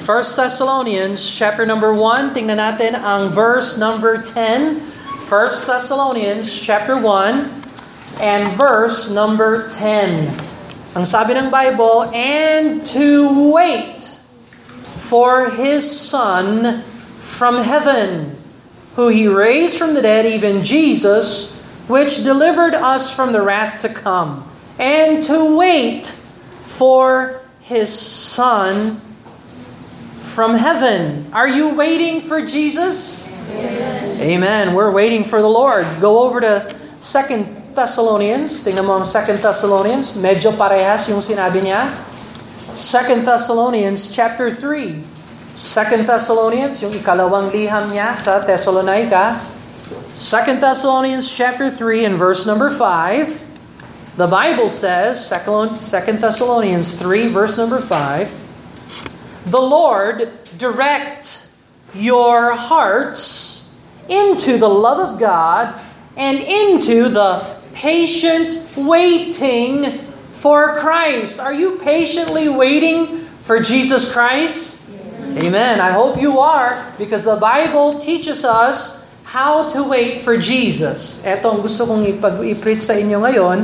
First Thessalonians chapter number 1, tingnan natin ang verse number 10. First Thessalonians chapter 1 and verse number 10. Ang sabi ng Bible, and to wait for His Son from heaven, who He raised from the dead, even Jesus, which delivered us from the wrath to come. And to wait for His Son from heaven. Are you waiting for Jesus? Yes. Amen. We're waiting for the Lord. Go over to 2 Thessalonians. Tingnan mo ang 2 Thessalonians. Medyo parehas yung sinabi niya. 2 Thessalonians chapter 3. 2 Thessalonians, yung ikalawang liham niya sa Thessalonica. 2 Thessalonians chapter 3 and verse number 5. The Bible says, 2 Thessalonians 3 verse number 5, the Lord direct your hearts into the love of God and into the patient waiting for Christ. Are you patiently waiting for Jesus Christ? Yes. Amen. I hope you are, because the Bible teaches us how to wait for Jesus. Ito ang gusto kong i-preach sa inyo ngayon.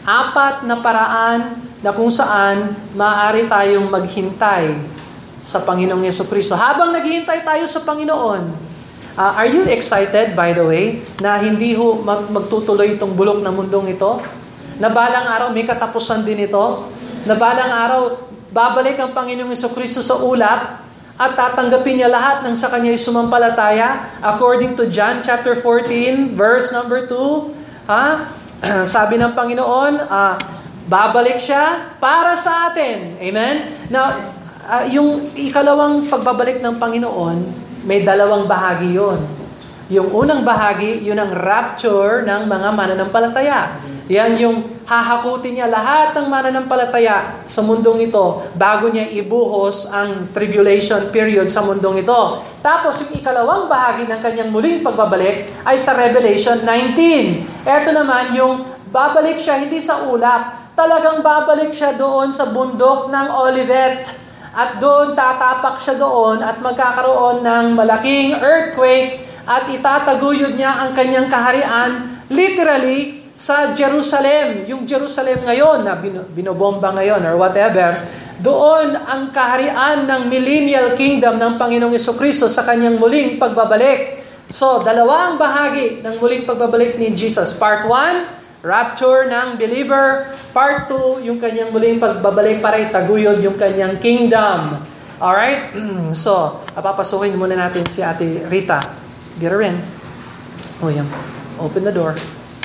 4 na paraan na kung saan maaari tayong maghintay sa Panginoong Jesucristo. Habang naghihintay tayo sa Panginoon, are you excited, by the way, na hindi magtutuloy itong bulok na mundong ito? Na balang araw may katapusan din ito? Na balang araw babalik ang Panginoong Jesucristo sa ulap at tatanggapin niya lahat ng sa Kanya sumampalataya? According to John chapter 14, verse number 2, sabi ng Panginoon, babalik siya para sa atin. Amen? Now, yung ikalawang pagbabalik ng Panginoon, may dalawang bahagi yon. Yung unang bahagi, yun ang rapture ng mga mananampalataya. Yan yung hahakutin niya lahat ng mananampalataya sa mundong ito bago niya ibuhos ang tribulation period sa mundong ito. Tapos yung ikalawang bahagi ng kanyang muling pagbabalik ay sa Revelation 19. Ito naman yung babalik siya hindi sa ulap, talagang babalik siya doon sa bundok ng Olivet. At doon tatapak siya doon at magkakaroon ng malaking earthquake at itataguyod niya ang kanyang kaharian literally sa Jerusalem. Yung Jerusalem ngayon na binobomba ngayon or whatever, doon ang kaharian ng millennial kingdom ng Panginoong Jesucristo sa kanyang muling pagbabalik. So, dalawa ang bahagi ng muling pagbabalik ni Jesus. Part 1, rapture ng believer. Part 2, yung kanyang muling pagbabalik para itaguyod yung kanyang kingdom. Alright? So, papasukin muna natin si Ate Rita. Get her in. Oh, yan. Open the door.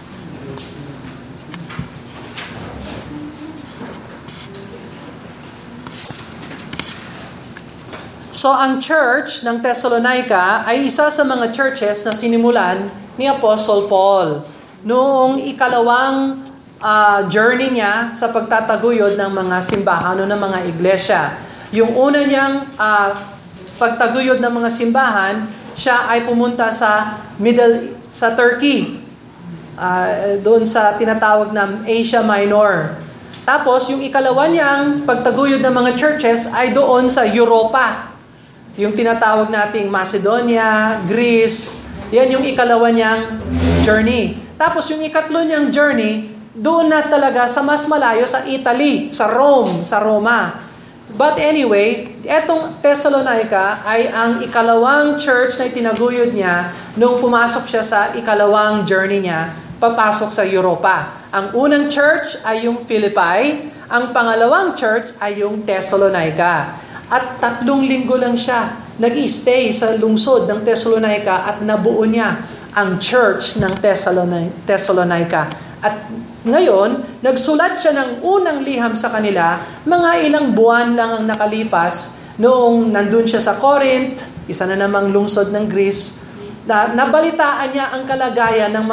So, ang church ng Thessalonica ay isa sa mga churches na sinimulan ni Apostle Paul noong ikalawang journey niya sa pagtataguyod ng mga simbahan o ng mga iglesia. Yung una niyang pagtaguyod ng mga simbahan, siya ay pumunta sa Turkey, doon sa tinatawag na Asia Minor. Tapos yung ikalawa niyang pagtaguyod ng mga churches ay doon sa Europa. Yung tinatawag nating Macedonia, Greece, yan yung ikalawa niyang journey. Tapos yung ikatlo niyang journey, doon na talaga sa mas malayo sa Italy, sa Rome, sa Roma. But anyway, etong Thessalonica ay ang ikalawang church na itinaguyod niya nung pumasok siya sa ikalawang journey niya, papasok sa Europa. Ang unang church ay yung Philippi, ang pangalawang church ay yung Thessalonica. At 3 linggo lang siya nag-stay sa lungsod ng Thessalonica at nabuo niya ang church ng Thessalonica. At ngayon, nagsulat siya ng unang liham sa kanila, mga ilang buwan lang ang nakalipas noong nandun siya sa Corinth, isa na namang lungsod ng Greece, na nabalitaan niya ang kalagayan ng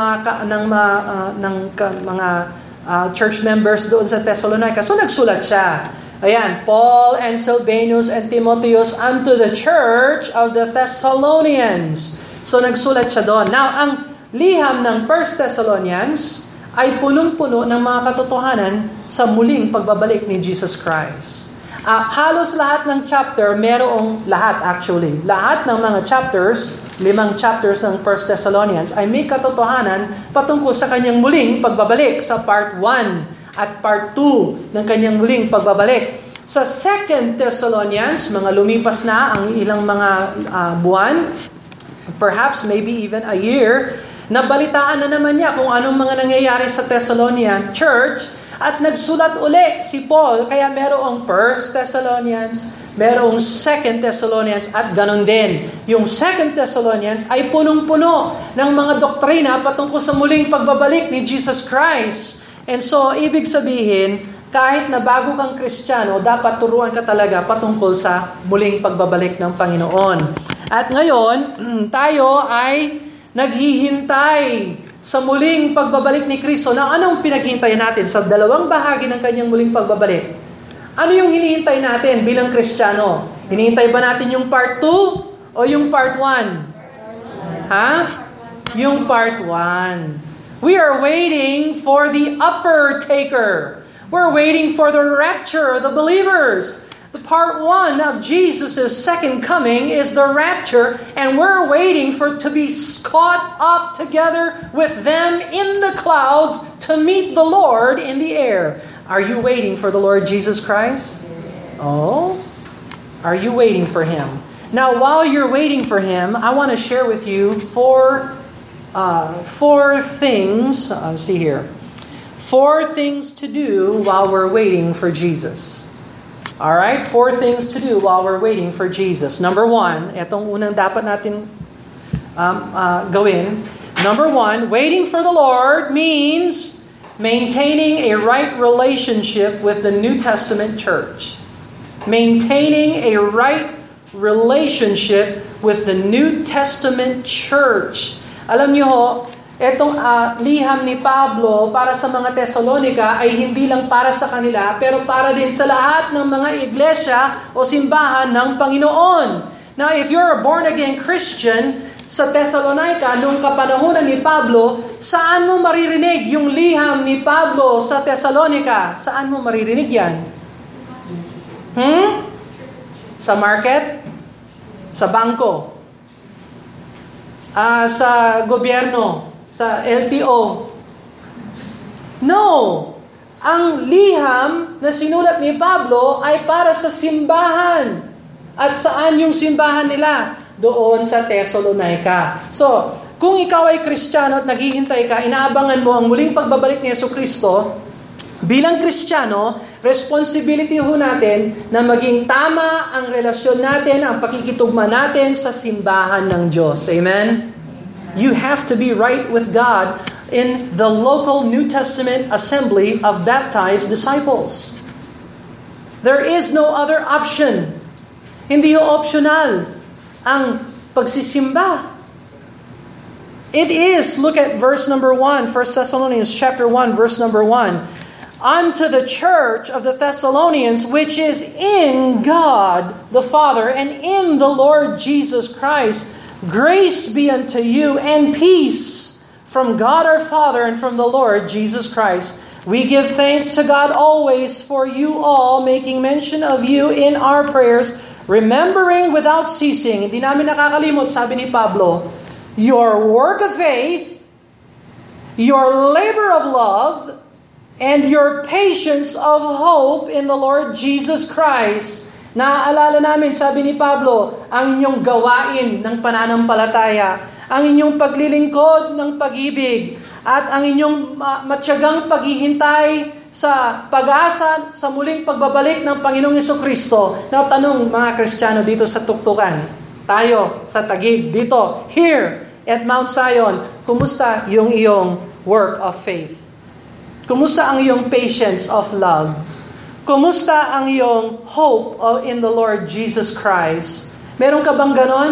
mga church members doon sa Thessalonica. So nagsulat siya. Ayan, Paul and Silvanus and Timotheus unto the church of the Thessalonians. So nagsulat siya doon. Now, ang liham ng 1 Thessalonians ay punong-puno ng mga katotohanan sa muling pagbabalik ni Jesus Christ. Halos lahat ng chapter, lahat ng mga chapters, 5 chapters ng 1 Thessalonians ay may katotohanan patungkol sa kanyang muling pagbabalik sa part 1 at part 2 ng kanyang muling pagbabalik. Sa 2 Thessalonians, mga lumipas na ang ilang mga buwan, perhaps maybe even a year, nabalitaan na naman niya kung anong mga nangyayari sa Thessalonian church at nagsulat uli si Paul. Kaya merong 1 Thessalonians, merong 2 Thessalonians at ganon din. Yung 2 Thessalonians ay punong-puno ng mga doktrina patungkol sa muling pagbabalik ni Jesus Christ. And so, ibig sabihin, kahit na bago kang Kristiyano, dapat turuan ka talaga patungkol sa muling pagbabalik ng Panginoon. At ngayon, tayo ay naghihintay sa muling pagbabalik ni Kristo. Na anong pinaghintayan natin sa dalawang bahagi ng kanyang muling pagbabalik? Ano yung hinihintay natin bilang Kristiyano? Hinihintay ba natin yung part 2 o yung part 1? Yung part 1. We are waiting for the upper taker. We're waiting for the rapture of the believers. The part 1 of Jesus' second coming is the rapture, and we're waiting to be caught up together with them in the clouds to meet the Lord in the air. Are you waiting for the Lord Jesus Christ? Oh? Are you waiting for Him? Now, while you're waiting for Him, I want to share with you four things. See here. 4 things to do while we're waiting for Jesus. Alright, 4 things to do while we're waiting for Jesus. Number 1, itong unang dapat natin gawin. Number 1, waiting for the Lord means maintaining a right relationship with the New Testament church. Maintaining a right relationship with the New Testament church. Alam niyo ho, itong liham ni Pablo para sa mga Thessalonica ay hindi lang para sa kanila, pero para din sa lahat ng mga iglesia o simbahan ng Panginoon. Now, if you're a born-again Christian sa Thessalonica, nung kapanahunan ni Pablo, saan mo maririnig yung liham ni Pablo sa Thessalonica? Saan mo maririnig yan? Sa market? Sa bangko? Sa gobyerno? Sa LTO? No! Ang liham na sinulat ni Pablo ay para sa simbahan. At saan yung simbahan nila? Doon sa Thessalonica. So, kung ikaw ay Kristiyano at naghihintay ka, inaabangan mo ang muling pagbabalik ni Jesucristo, bilang Kristiyano, responsibility ho natin na maging tama ang relasyon natin, ang pakikitugma natin sa simbahan ng Diyos. Amen? You have to be right with God in the local New Testament assembly of baptized disciples. There is no other option. Hindi ho optional ang pagsisimba. It is, look at verse number 1, 1 Thessalonians chapter 1, verse number 1. Unto the church of the Thessalonians, which is in God the Father and in the Lord Jesus Christ, grace be unto you and peace from God our Father and from the Lord Jesus Christ. We give thanks to God always for you all, making mention of you in our prayers, remembering without ceasing. Hindi namin nakakalimot, sabi ni Pablo, your work of faith, your labor of love, and your patience of hope in the Lord Jesus Christ. Naaalala namin, sabi ni Pablo, ang inyong gawain ng pananampalataya, ang inyong paglilingkod ng pag-ibig, at ang inyong matyagang paghihintay sa pag-asa sa muling pagbabalik ng Panginoong Jesucristo. Now, tanong mga Kristiyano dito sa tuktukan, tayo sa Taguig, dito, here at Mount Zion, kumusta yung iyong work of faith? Kumusta ang iyong patience of love? Kumusta ang iyong hope in the Lord Jesus Christ? Meron ka bang ganon?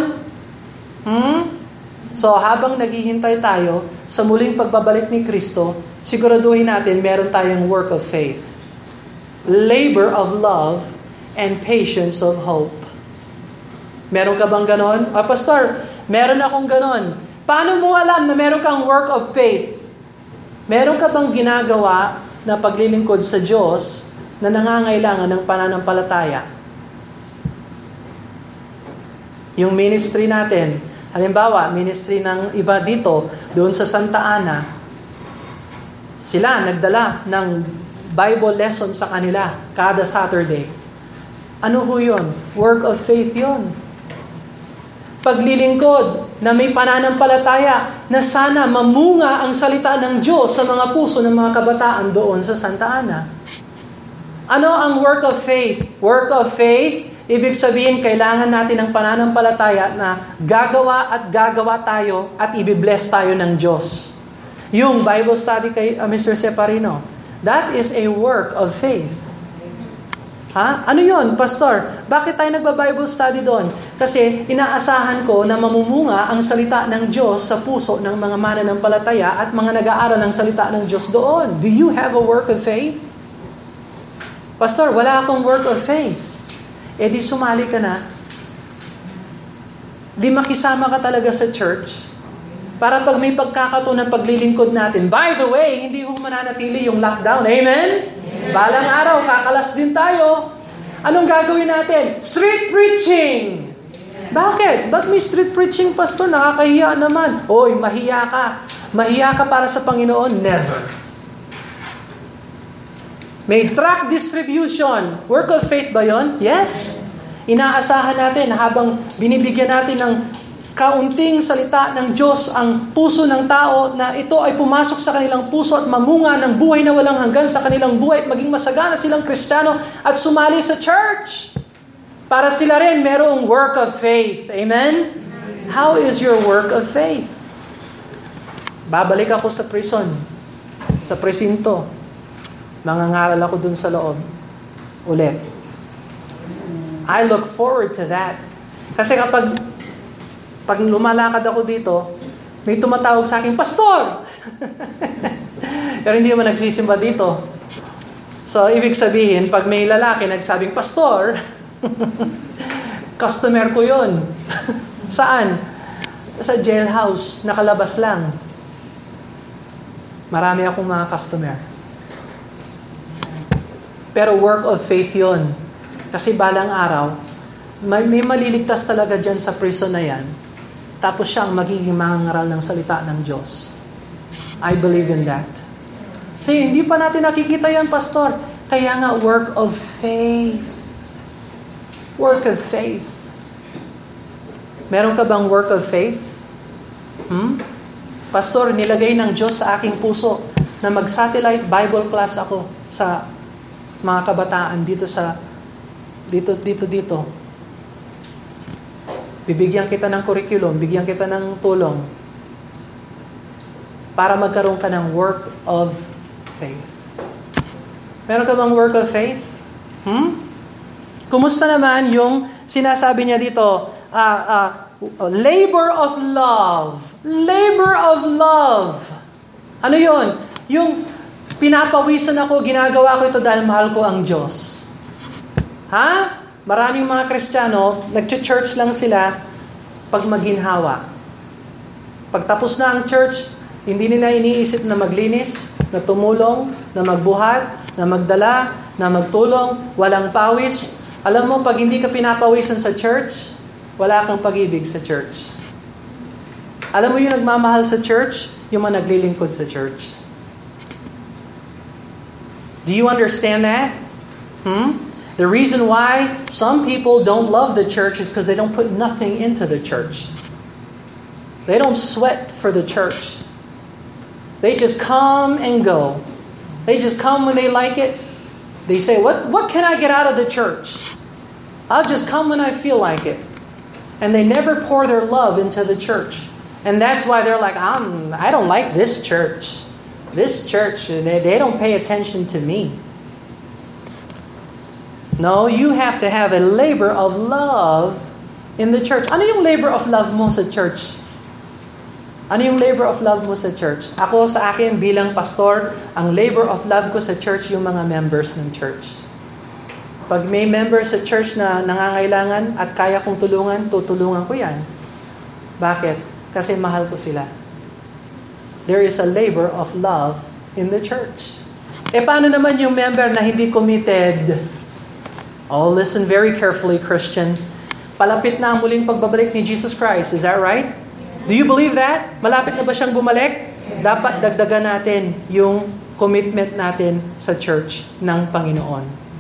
So habang naghihintay tayo sa muling pagbabalik ni Kristo, siguraduhin natin meron tayong work of faith, labor of love, and patience of hope. Meron ka bang ganon? Pastor, meron akong ganon. Paano mo alam na meron kang work of faith? Meron ka bang ginagawa na paglilingkod sa Diyos na nangangailangan ng pananampalataya. Yung ministry natin, halimbawa, ministry ng iba dito, doon sa Santa Ana, sila nagdala ng Bible lesson sa kanila kada Saturday. Ano ho yun? Work of faith yun. Paglilingkod na may pananampalataya na sana mamunga ang salita ng Diyos sa mga puso ng mga kabataan doon sa Santa Ana. Ano ang work of faith? Work of faith, ibig sabihin kailangan natin ng pananampalataya na gagawa at gagawa tayo at ibibless tayo ng Diyos. Yung Bible study kay Mr. Separino, that is a work of faith. Ha? Ano yun, Pastor? Bakit tayo nagba-Bible study doon? Kasi inaasahan ko na mamumunga ang salita ng Diyos sa puso ng mga mananampalataya at mga nag-aaral ng salita ng Diyos doon. Do you have a work of faith? Pastor, wala akong work of faith. Eh di sumali ka na. Di makisama ka talaga sa church. Para pag may pagkakataon ng paglilingkod natin. By the way, hindi ho mananatili yung lockdown. Amen? Balang araw, kakalas din tayo. Anong gagawin natin? Street preaching! Bakit? Ba't may street preaching, Pastor? Nakakahiya naman. Oy, mahiya ka. Mahiya ka para sa Panginoon? Never. May tract distribution. Work of faith ba yon? Yes. Inaasahan natin habang binibigyan natin ng kaunting salita ng Diyos ang puso ng tao na ito ay pumasok sa kanilang puso at mamunga ng buhay na walang hanggan sa kanilang buhay at maging masagana silang Kristiyano at sumali sa church. Para sila rin merong work of faith. Amen? How is your work of faith? Babalik ako sa prison. Sa presinto. Mangangaral ako dun sa loob. Ulit. I look forward to that. Kasi kapag lumalakad ako dito, may tumatawag sa akin, Pastor! Pero hindi naman nagsisimba dito. So, ibig sabihin, pag may lalaki nagsabing, Pastor, customer ko yon. Saan? Sa jailhouse, nakalabas lang. Marami akong mga customer. Pero work of faith yon. Kasi balang araw, may maliligtas talaga dyan sa prison na yan. Tapos siya ang magiging mangangaral ng salita ng Diyos. I believe in that. Kasi hindi pa natin nakikita yan, Pastor. Kaya nga, work of faith. Work of faith. Meron ka bang work of faith? Pastor, nilagay ng Diyos sa aking puso na mag-satellite Bible class ako sa mga kabataan dito. Bibigyan kita ng curriculum, bigyan kita ng tulong para magkaroon ka ng work of faith. Meron ka bang work of faith? Kumusta naman yung sinasabi niya dito, labor of love. Labor of love. Ano yun? Yung pinapawisan ako, ginagawa ko ito dahil mahal ko ang Diyos. Ha? Maraming mga Kristiyano, nag-church lang sila pag maginhawa. Pagtapos na ang church, hindi nila iniisip na maglinis, na tumulong, na magbuhat, na magdala, na magtulong, walang pawis. Alam mo, pag hindi ka pinapawisan sa church, wala kang pag-ibig sa church. Alam mo yung nagmamahal sa church? Yung mga naglilingkod sa church. Do you understand that? The reason why some people don't love the church is because they don't put nothing into the church. They don't sweat for the church. They just come and go. They just come when they like it. They say, what can I get out of the church? I'll just come when I feel like it. And they never pour their love into the church. And that's why they're like, I don't like this church. This church, they don't pay attention to me. No, you have to have a labor of love in the church. Ano yung labor of love mo sa church? Ano yung labor of love mo sa church? Ako sa akin bilang pastor, ang labor of love ko sa church yung mga members ng church. Pag may members sa church na nangangailangan at kaya kong tulungan, tutulungan ko yan. Bakit? Kasi mahal ko sila. There is a labor of love in the church. Paano naman yung member na hindi committed? Oh, listen very carefully, Christian. Palapit na ang muling pagbabalik ni Jesus Christ. Is that right? Do you believe that? Malapit na ba siyang bumalik? Dapat dagdagan natin yung commitment natin sa church ng Panginoon.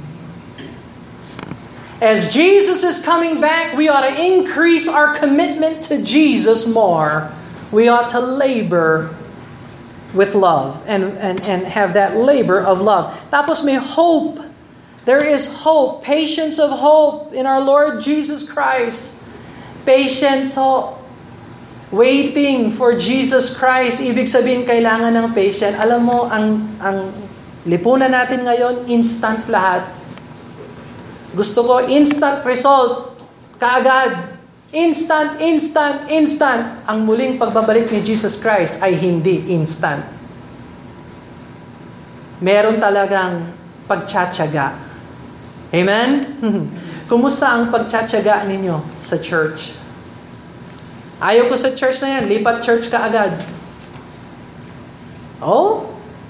As Jesus is coming back, we ought to increase our commitment to Jesus more. We ought to labor with love and have that labor of love. Tapos may hope. There is hope, patience of hope in our Lord Jesus Christ. Patience, hope. Waiting for Jesus Christ. Ibig sabihin, kailangan ng patience. Alam mo, ang lipunan natin ngayon, instant lahat. Gusto ko, instant result. Kaagad. Instant, instant, instant. Ang muling pagbabalik ni Jesus Christ ay hindi instant. Meron talagang pagtsatsaga. Amen? Kumusta ang pagtsatsaga ninyo sa church? Ayaw ko sa church na yan. Lipat church ka agad. Oh?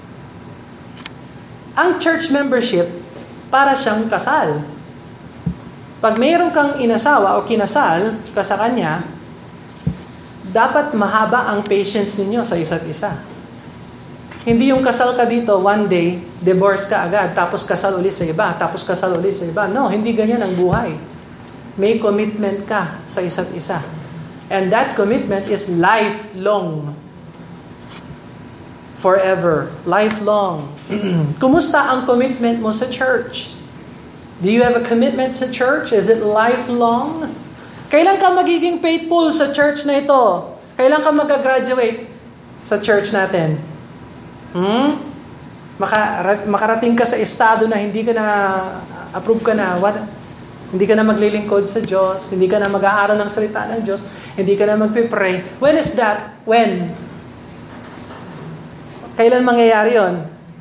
Ang church membership, para siyang kasal. Pag mayroon kang inasawa o kinasal ka sa kanya, dapat mahaba ang patience ninyo sa isa't isa. Hindi yung kasal ka dito, one day, divorce ka agad, tapos kasal ulit sa iba, tapos kasal ulit sa iba. No, hindi ganyan ang buhay. May commitment ka sa isa't isa. And that commitment is lifelong. Forever. Lifelong. Kumusta ang commitment mo sa church? Do you have a commitment to church? Is it lifelong? Kailan ka magiging faithful sa church na ito? Kailan ka mag-graduate sa church natin? Makarating ka sa estado na hindi ka na approve ka na. Hindi ka na maglilingkod sa Diyos. Hindi ka na mag-aaral ng salita ng Diyos. Hindi ka na magpipray. When is that? When? Kailan mangyayari yon?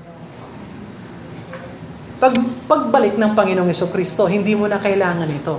Pagbalik ng Panginoong Jesucristo, hindi mo na kailangan ito.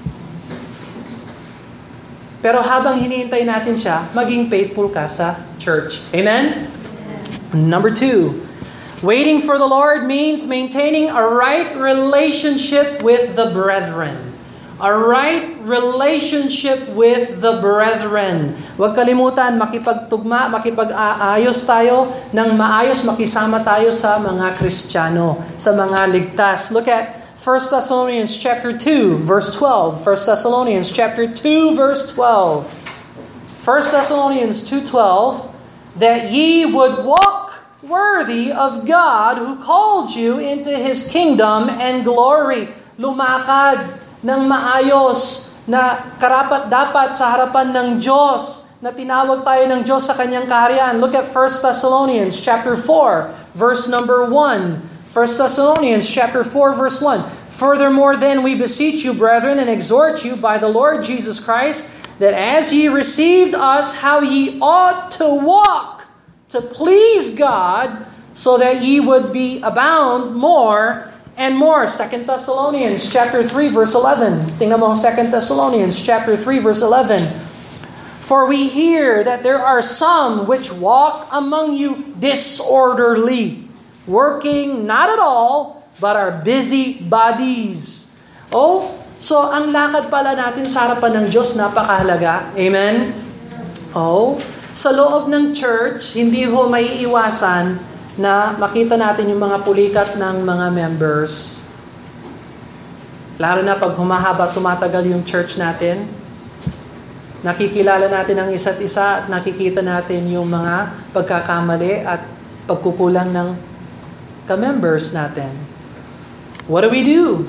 Pero habang hinihintay natin siya, maging faithful ka sa church. Amen? Number 2, waiting for the Lord means maintaining a right relationship with the brethren. A right relationship with the brethren. Huwag kalimutan, makipagtugma, makipag-aayos tayo ng maayos, makisama tayo sa mga Kristiyano, sa mga ligtas. Look at 1 Thessalonians chapter 2, verse 12. 1 Thessalonians chapter 2, verse 12. 1 Thessalonians 2:12, that ye would walk worthy of God who called you into His kingdom and glory. Lumakad ng maayos na karapat-dapat sa harapan ng Diyos, na tinawag tayo ng Diyos sa Kanyang kaharian. Look at 1 Thessalonians chapter 4, verse number 1. 1 Thessalonians chapter 4, verse 1. Furthermore then we beseech you, brethren, and exhort you by the Lord Jesus Christ, that as ye received us, how ye ought to walk to please God, so that ye would be abound more and more. 2 Thessalonians chapter 3 verse 11. Tingnan mo 2 Thessalonians chapter 3 verse 11. For we hear that there are some which walk among you disorderly, working not at all, but are busy bodies. Oh, so ang lakad pala natin sa harapan ng Diyos napakahalaga. Amen? Oh, sa loob ng church, hindi ho maiiwasan na makita natin yung mga pulikat ng mga members. Lalo na pag humahaba, tumatagal yung church natin. Nakikilala natin ang isa't isa at nakikita natin yung mga pagkakamali at pagkukulang ng ka-members natin. What do?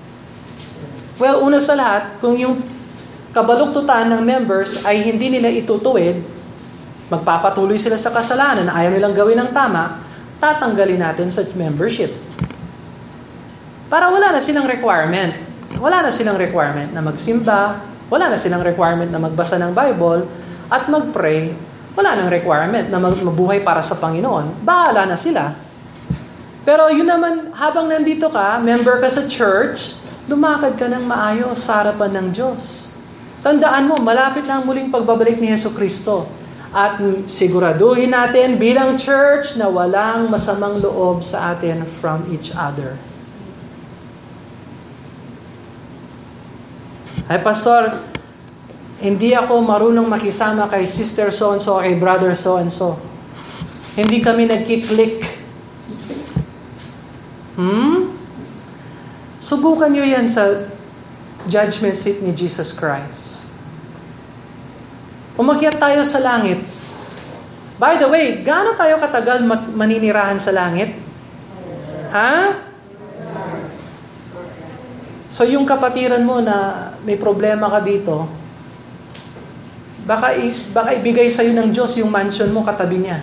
Well, una sa lahat, kung yung kabaluktutan ng members ay hindi nila itutuwid, magpapatuloy sila sa kasalanan na ayaw nilang gawin ng tama, tatanggalin natin sa membership. Para wala na silang requirement. Wala na silang requirement na magsimba, wala na silang requirement na magbasa ng Bible, at mag-pray. Wala nang requirement na mabuhay para sa Panginoon. Bahala na sila. Pero yun naman, habang nandito ka, member ka sa church, lumakad ka ng maayos sa harapan ng Diyos. Tandaan mo, malapit na ang muling pagbabalik ni Jesucristo. At siguraduhin natin bilang church na walang masamang loob sa atin from each other. Ay, Pastor, hindi ako marunong makisama kay sister so-and-so, kay brother so-and-so. Hindi kami nagkiklik. Subukan nyo yan sa judgment seat ni Jesus Christ. Umakyat tayo sa langit. By the way, gaano tayo katagal maninirahan sa langit? Ha? So yung kapatiran mo na may problema ka dito, baka ibigay sa'yo ng Diyos yung mansion mo katabi niya.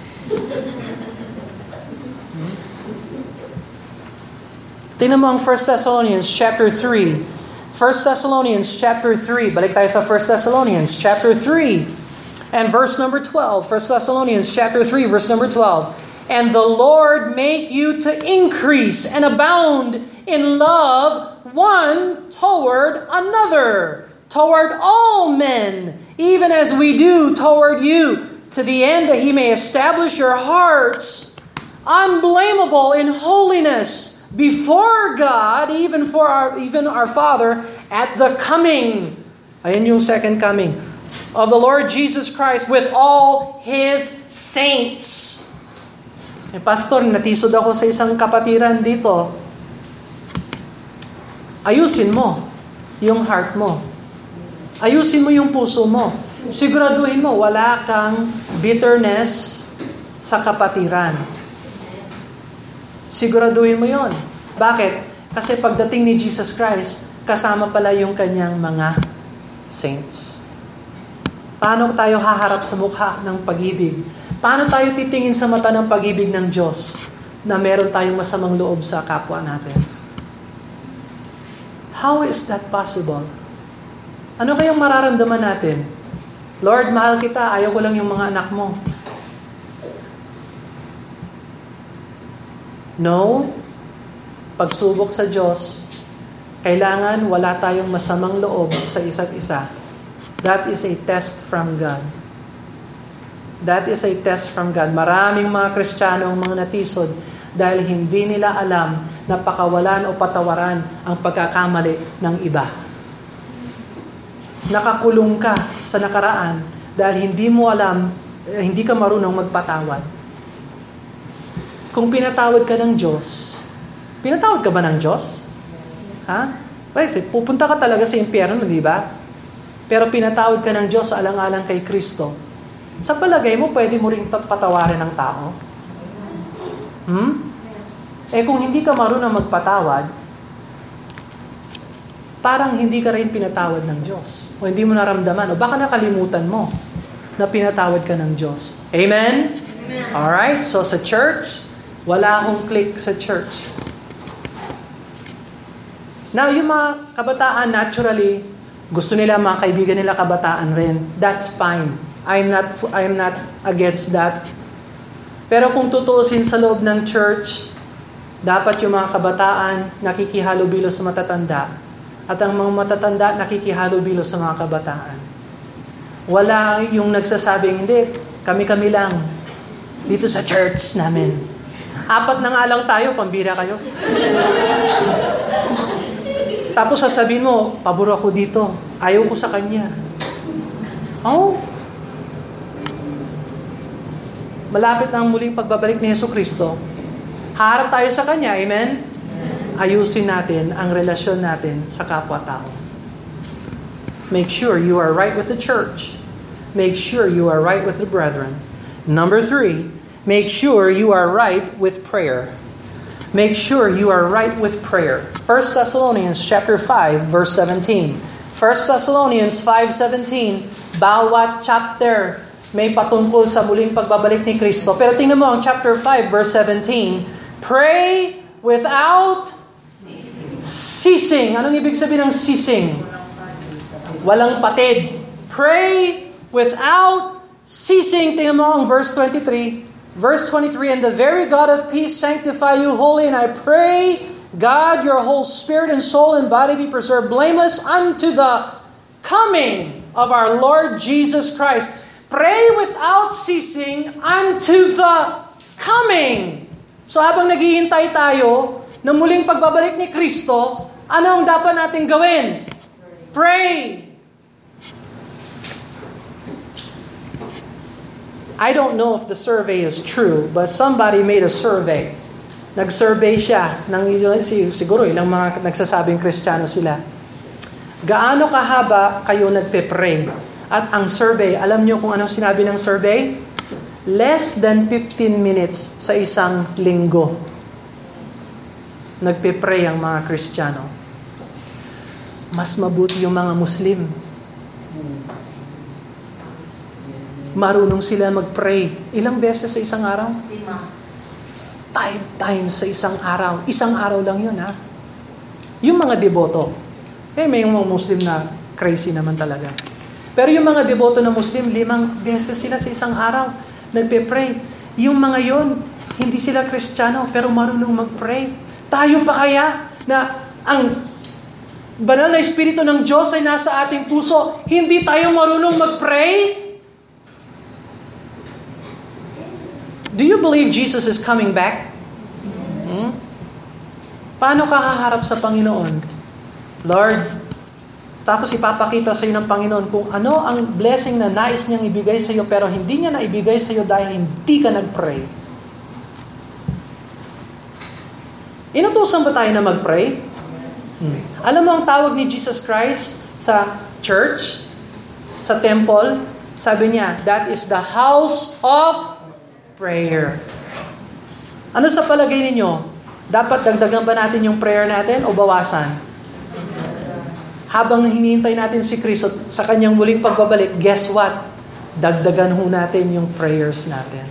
Tingnan mo ang 1 Thessalonians chapter 3. 1 Thessalonians chapter 3. Balik tayo sa 1 Thessalonians chapter 3 and verse number 12. 1 Thessalonians chapter 3 verse number 12. And the Lord make you to increase and abound in love one toward another, toward all men, even as we do toward you, to the end that He may establish your hearts unblameable in holiness before God, even our Father, at the coming, ayan yung second coming, of the Lord Jesus Christ with all His saints. Pastor, natisod ako sa isang kapatiran dito. Ayusin mo yung heart mo. Ayusin mo yung puso mo. Siguraduhin mo, wala kang bitterness sa kapatiran. Siguraduhin mo yon. Bakit? Kasi pagdating ni Jesus Christ, kasama pala yung kanyang mga saints. Paano tayo haharap sa mukha ng pag-ibig? Paano tayo titingin sa mata ng pag-ibig ng Diyos na meron tayong masamang loob sa kapwa natin? How is that possible? Ano kayang mararamdaman natin? Lord, mahal kita, ayaw ko lang yung mga anak mo. No, pagsubok sa Diyos, kailangan wala tayong masamang loob sa isa't isa. That is a test from God. That is a test from God. Maraming mga Kristiyano ang mga natisod dahil hindi nila alam na pakawalan o patawaran ang pagkakamali ng iba. Nakakulong ka sa nakaraan dahil hindi mo alam, hindi ka marunong magpatawad. Kung pinatawad ka ng Diyos, pinatawad ka ba ng Diyos? Ha? Kasi pupunta ka talaga sa impyerno, di ba? Pero pinatawad ka ng Diyos alang-alang kay Kristo. Sa palagay mo, pwede mo rin patawarin ng tao? Kung hindi ka marunong magpatawad, parang hindi ka rin pinatawad ng Diyos. O hindi mo naramdaman. O baka nakalimutan mo na pinatawad ka ng Diyos. Amen? Alright, so sa church, wala akong click sa church. Now, yung mga kabataan, naturally, gusto nila, mga kaibigan nila kabataan rin. That's fine. I'm not against that. Pero kung tutuusin sa loob ng church, dapat yung mga kabataan nakikihalubilo sa matatanda at ang mga matatanda nakikihalubilo sa mga kabataan. Wala yung nagsasabing, hindi, kami-kami lang dito sa church namin. 4 na nga lang tayo, pambira kayo. Tapos sasabihin mo, pabor ako dito. Ayaw ko sa kanya. Oh. Malapit na ang muling pagbabalik ni Jesucristo. Haharap tayo sa kanya, amen? Ayusin natin ang relasyon natin sa kapwa-tao. Make sure you are right with the church. Make sure you are right with the brethren. Number 3, make sure you are right with prayer. Make sure you are right with prayer. 1 Thessalonians chapter 5, verse 17. 1 Thessalonians 5:17, bawat chapter may patungkol sa muling pagbabalik ni Kristo. Pero tingnan mo ang chapter 5, verse 17, pray without ceasing. Anong ibig sabihin ng ceasing? Walang patid. Pray without ceasing. Tingnan mo ang verse 23. Verse 23, and the very God of peace sanctify you wholly, and I pray, God, your whole spirit and soul and body be preserved blameless unto the coming of our Lord Jesus Christ. Pray without ceasing unto the coming. So habang naghihintay tayo ng muling pagbabalik ni Kristo, ano ang dapat natin gawin? Pray. I don't know if the survey is true, but somebody made a survey. Nag-survey siya siguro ilang mga nagsasabing Kristiyano sila. Gaano kahaba kayo nagpe-pray? At ang survey, alam niyo kung anong sinabi ng survey? Less than 15 minutes sa isang linggo. Nagpe-pray ang mga Kristiyano. Mas mabuti yung mga Muslim. Marunong sila mag-pray. Ilang beses sa isang araw? 5 times sa isang araw. Isang araw lang yun, ha? Yung mga deboto. May mga Muslim na crazy naman talaga. Pero yung mga deboto na Muslim, 5 beses sila sa isang araw nagpe-pray. Yung mga yon, hindi sila Kristiyano, pero marunong mag-pray. Tayo pa kaya na ang banal na Espiritu ng Diyos ay nasa ating puso, hindi tayo marunong mag-pray? Do you believe Jesus is coming back? Paano ka haharap sa Panginoon? Lord, tapos ipapakita sa iyo ng Panginoon kung ano ang blessing na nais niyang ibigay sa iyo pero hindi niya naibigay sa iyo dahil hindi ka nag-pray. Inutusan ba tayo na mag-pray? Alam mo ang tawag ni Jesus Christ sa church, sa temple? Sabi niya, that is the house of prayer. Ano sa palagay ninyo? Dapat dagdagan ba natin yung prayer natin o bawasan? Habang hinihintay natin si Kristo sa kanyang muling pagbabalik, guess what? Dagdagan ho natin yung prayers natin.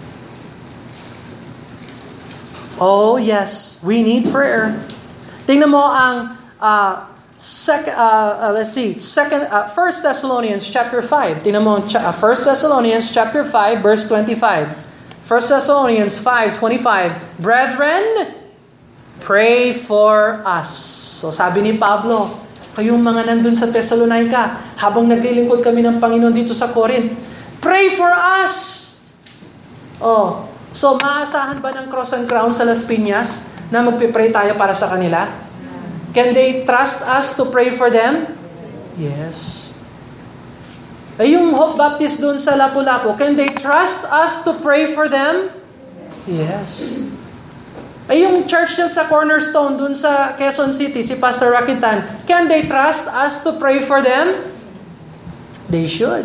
Oh yes, we need prayer. Tingnan mo ang 1 Thessalonians chapter 5. Tingnan mo 1 Thessalonians chapter 5 verse 25. 1 Thessalonians 5:25. Brethren, pray for us. So sabi ni Pablo, kayong mga nandun sa Thessalonica, habang naglilingkod kami ng Panginoon dito sa Corinth, pray for us! Oh, so maasahan ba ng Cross and Crown sa Las Piñas na magpipray tayo para sa kanila? Can they trust us to pray for them? Yes. Ay yung Hope Baptist doon sa Lapu-Lapu, can they trust us to pray for them? Yes. Ay yung church dyan sa Cornerstone, dun sa Quezon City, si Pastor Rakitan, can they trust us to pray for them? They should.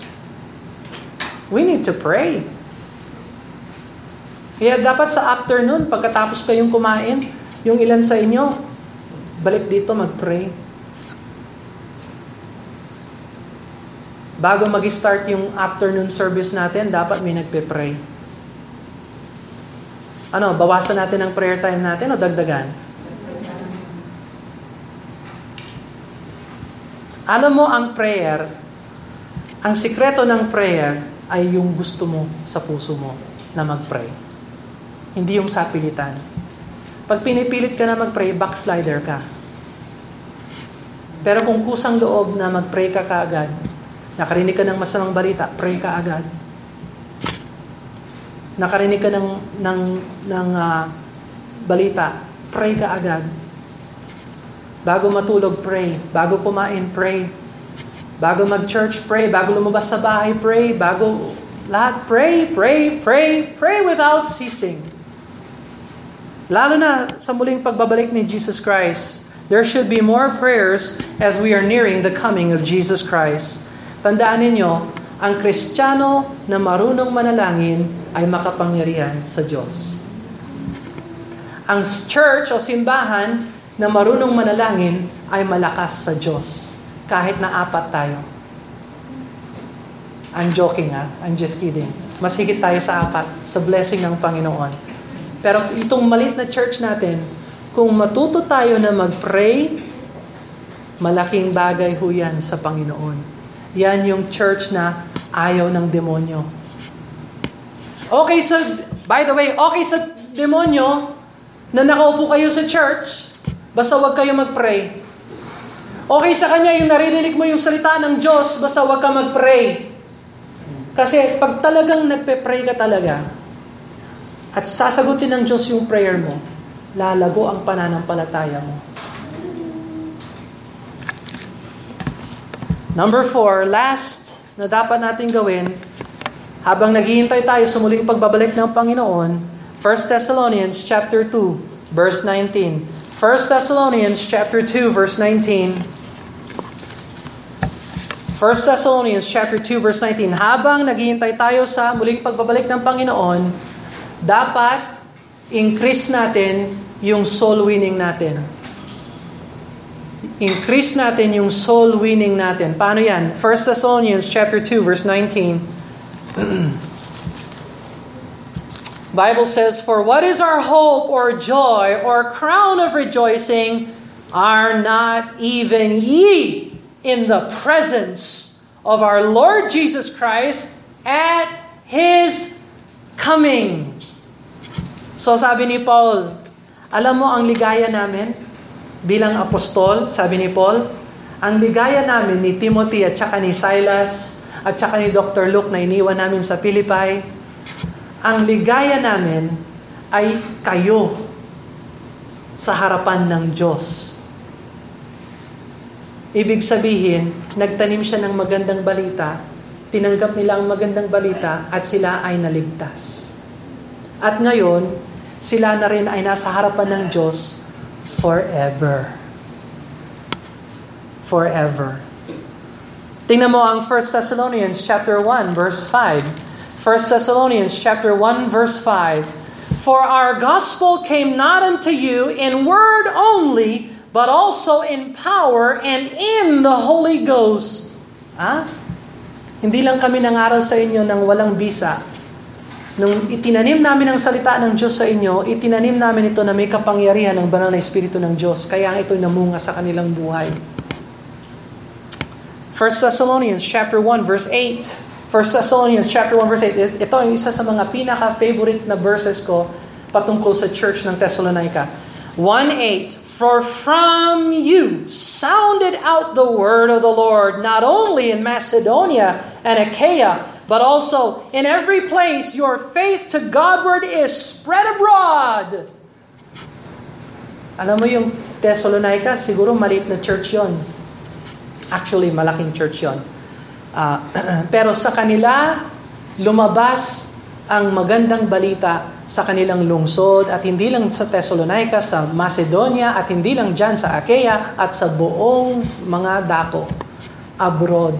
We need to pray. Kaya dapat sa afternoon, pagkatapos kayong kumain, yung ilan sa inyo, balik dito mag-pray. Bago mag-start yung afternoon service natin, dapat may nagpe-pray. Ano, bawasan natin ang prayer time natin o dagdagan? Alam mo ang prayer, ang sikreto ng prayer ay yung gusto mo sa puso mo na mag-pray. Hindi yung sapilitan. Pag pinipilit ka na mag-pray, backslider ka. Pero kung kusang loob na mag-pray ka kaagad, nakarinig ka ng masamang balita, pray ka agad. Nakarinig ka ng balita, pray ka agad. Bago matulog, pray. Bago kumain, pray. Bago mag-church, pray. Bago lumabas sa bahay, pray. Bago lahat, pray, pray, pray, pray without ceasing. Lalo na sa muling pagbabalik ni Jesus Christ, there should be more prayers as we are nearing the coming of Jesus Christ. Tandaan ninyo, ang Kristiyano na marunong manalangin ay makapangyarihan sa Diyos. Ang church o simbahan na marunong manalangin ay malakas sa Diyos. Kahit na 4 tayo. I'm joking I'm just kidding. Mas higit tayo sa 4 sa blessing ng Panginoon. Pero itong maliit na church natin, kung matuto tayo na mag-pray, malaking bagay ho yan sa Panginoon. Yan yung church na ayaw ng demonyo. By the way, okay sa demonyo na nakaupo kayo sa church, basta wag kayo mag-pray. Okay sa kanya yung naririnig mo yung salita ng Diyos, basta wag ka mag-pray. Kasi pag talagang nagpe-pray ka talaga, at sasagutin ng Diyos yung prayer mo, lalago ang pananampalataya mo. Number 4, last na dapat natin gawin, habang naghihintay tayo sa muling pagbabalik ng Panginoon, 1 Thessalonians chapter 2, verse 19. 1 Thessalonians chapter 2, verse 19. 1 Thessalonians chapter 2, verse 19. Habang naghihintay tayo sa muling pagbabalik ng Panginoon, dapat increase natin yung soul winning natin. Increase natin yung soul winning natin. Paano yan? 1 Thessalonians chapter 2, verse 19. Bible says, "For what is our hope or joy or crown of rejoicing? Are not even ye in the presence of our Lord Jesus Christ at His coming?" So sabi ni Paul, alam mo ang ligaya namin bilang apostol, sabi ni Paul, ang ligaya namin ni Timothy at saka ni Silas at saka ni Dr. Luke na iniwan namin sa Philippi, ang ligaya namin ay kayo sa harapan ng Diyos. Ibig sabihin, nagtanim siya ng magandang balita, tinanggap nila ang magandang balita at sila ay naligtas. At ngayon, sila na rin ay nasa harapan ng Diyos forever. Forever. Tingnan mo ang 1 Thessalonians chapter 1 verse 5. 1 Thessalonians chapter 1 verse 5. "For our gospel came not unto you in word only, but also in power and in the Holy Ghost." Hindi lang kami nangaral sa inyo ng walang bisa. Nung itinanim namin ang salita ng Diyos sa inyo, itinanim namin ito na may kapangyarihan ng banal na Espiritu ng Diyos. Kaya ito'y namunga sa kanilang buhay. 1 Thessalonians chapter 1 verse 8. 1 Thessalonians chapter 1 verse 8. Ito ang isa sa mga pinaka-favorite na verses ko patungkol sa church ng Thessalonica. 1:8. "For from you sounded out the word of the Lord, not only in Macedonia and Achaia, but also in every place your faith to Godward is spread abroad." Alam mo yung Thessalonica, siguro maliit na church yon. Actually, malaking church yon. Pero sa kanila, lumabas ang magandang balita sa kanilang lungsod at hindi lang sa Thessalonica, sa Macedonia at hindi lang dyan sa Achaia at sa buong mga dako abroad.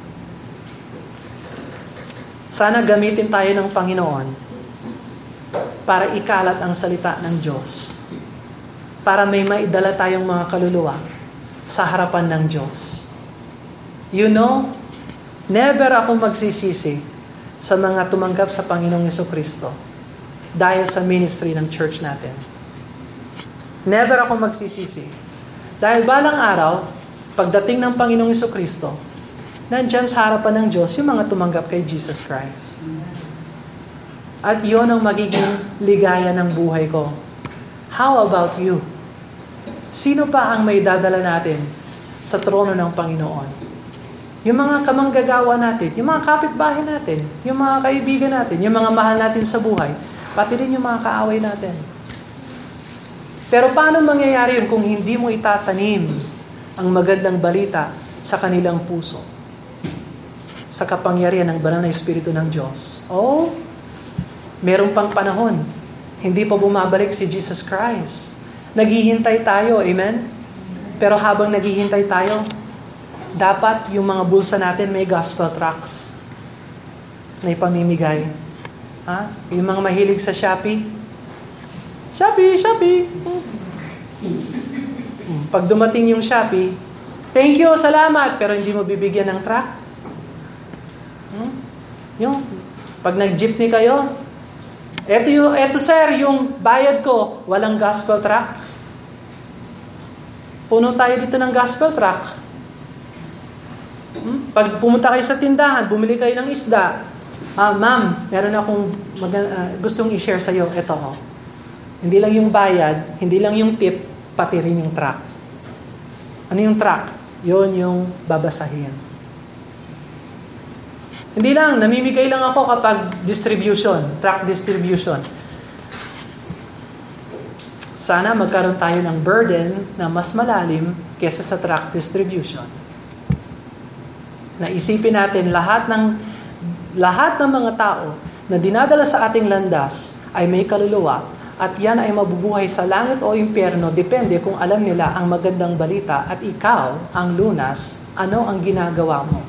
Sana gamitin tayo ng Panginoon para ikalat ang salita ng Diyos. Para may maidala tayong mga kaluluwa sa harapan ng Diyos. You know, never ako magsisisi sa mga tumanggap sa Panginoong Jesucristo dahil sa ministry ng church natin. Never ako magsisisi. Dahil balang araw, pagdating ng Panginoong Jesucristo, nandyan sa harapan ng Diyos yung mga tumanggap kay Jesus Christ. At yon ang magiging ligaya ng buhay ko. How about you? Sino pa ang may dadala natin sa trono ng Panginoon? Yung mga kamanggagawa natin, yung mga kapitbahay natin, yung mga kaibigan natin, yung mga mahal natin sa buhay, pati rin yung mga kaaway natin. Pero paano mangyayari yun kung hindi mo itatanim ang magandang balita sa kanilang puso? Sa kapangyarihan ng banal na Espiritu ng Diyos. Oh, meron pang panahon. Hindi pa bumabalik si Jesus Christ. Naghihintay tayo, amen? Pero habang naghihintay tayo, dapat yung mga bulsa natin may gospel tracts na ipamimigay. Yung mga mahilig sa Shopee. Shopee! Pag dumating yung Shopee, thank you, salamat, pero hindi mo bibigyan ng tract. Yung pag nag-jeepney kayo, eto sir, yung bayad ko, walang gospel tract. Puno tayo dito ng gospel tract. Pag pumunta kayo sa tindahan, bumili kayo ng isda. Ma'am, meron akong gustong i-share sa iyo. Ito, Hindi lang yung bayad, hindi lang yung tip, pati rin yung tract. Ano yung tract? Yun yung babasahin. Hindi lang, namimigay lang ako kapag distribution, tract distribution. Sana magkaroon tayo ng burden na mas malalim kesa sa tract distribution. Naisipin natin lahat ng mga tao na dinadala sa ating landas ay may kaluluwa at yan ay mabubuhay sa langit o impyerno, depende kung alam nila ang magandang balita at ikaw, ang lunas, ano ang ginagawa mo.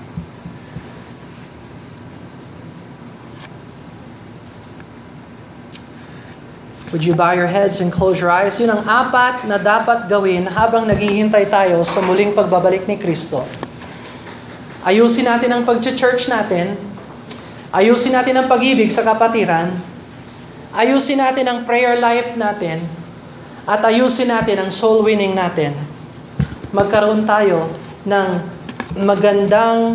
Would you bow your heads and close your eyes? Yun ang apat na dapat gawin habang naghihintay tayo sa muling pagbabalik ni Kristo. Ayusin natin ang pag-church natin. Ayusin natin ang pag-ibig sa kapatiran. Ayusin natin ang prayer life natin. At ayusin natin ang soul winning natin. Magkaroon tayo ng magandang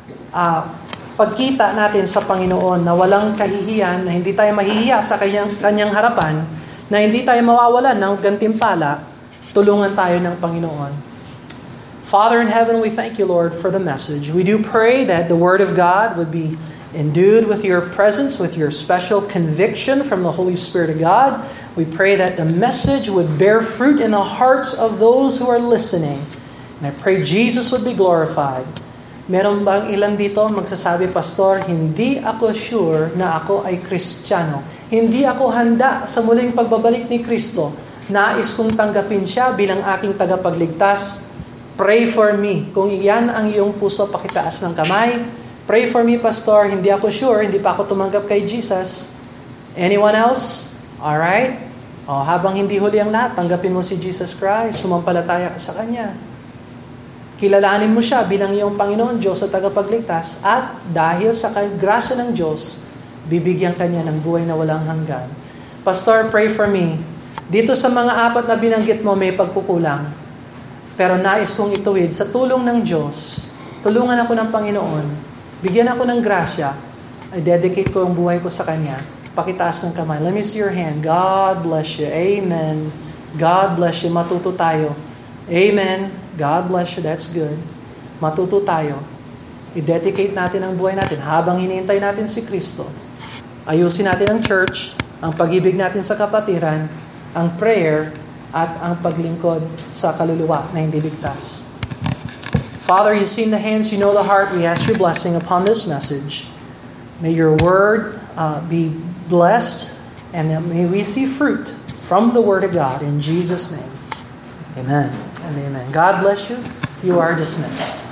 pagkita natin sa Panginoon na walang kahihiyan, na hindi tayo mahihiya sa kanyang harapan, na hindi tayo mawawalan ng gantimpala, tulungan tayo ng Panginoon. Father in heaven, we thank you, Lord, for the message. We do pray that the Word of God would be endued with your presence, with your special conviction from the Holy Spirit of God. We pray that the message would bear fruit in the hearts of those who are listening. And I pray Jesus would be glorified. Meron bang ilan dito magsasabi, Pastor, hindi ako sure na ako ay Kristiyano. Hindi ako handa sa muling pagbabalik ni Kristo. Nais kong tanggapin siya bilang aking tagapagligtas. Pray for me. Kung iyan ang iyong puso, pakitaas ng kamay. Pray for me, Pastor. Hindi ako sure. Hindi pa ako tumanggap kay Jesus. Anyone else? Alright? Habang hindi huli ang lahat, tanggapin mo si Jesus Christ. Sumampalataya ka sa Kanya. Kilalanin mo siya bilang iyong Panginoon Diyos at tagapagligtas. At dahil sa grasya ng Diyos, bibigyan Kanya ng buhay na walang hanggan. Pastor, pray for me. Dito sa mga apat na binanggit mo, may pagkukulang. Pero nais kong ituwid sa tulong ng Diyos. Tulungan ako ng Panginoon. Bigyan ako ng grasya. I dedicate ko ang buhay ko sa Kanya. Pakitaas ng kamay. Let me see your hand. God bless you. Amen. God bless you. Matuto tayo. Amen. God bless you. That's good. Matuto tayo. I-dedicate natin ang buhay natin habang hinihintay natin si Kristo. Ayusin natin ang church, ang pag-ibig natin sa kapatiran, ang prayer, at ang paglingkod sa kaluluwa na hindi ligtas. Father, you've seen the hands, you know the heart. We ask your blessing upon this message. May your word be blessed, and may we see fruit from the word of God in Jesus' name. Amen and amen. God bless you. You are dismissed.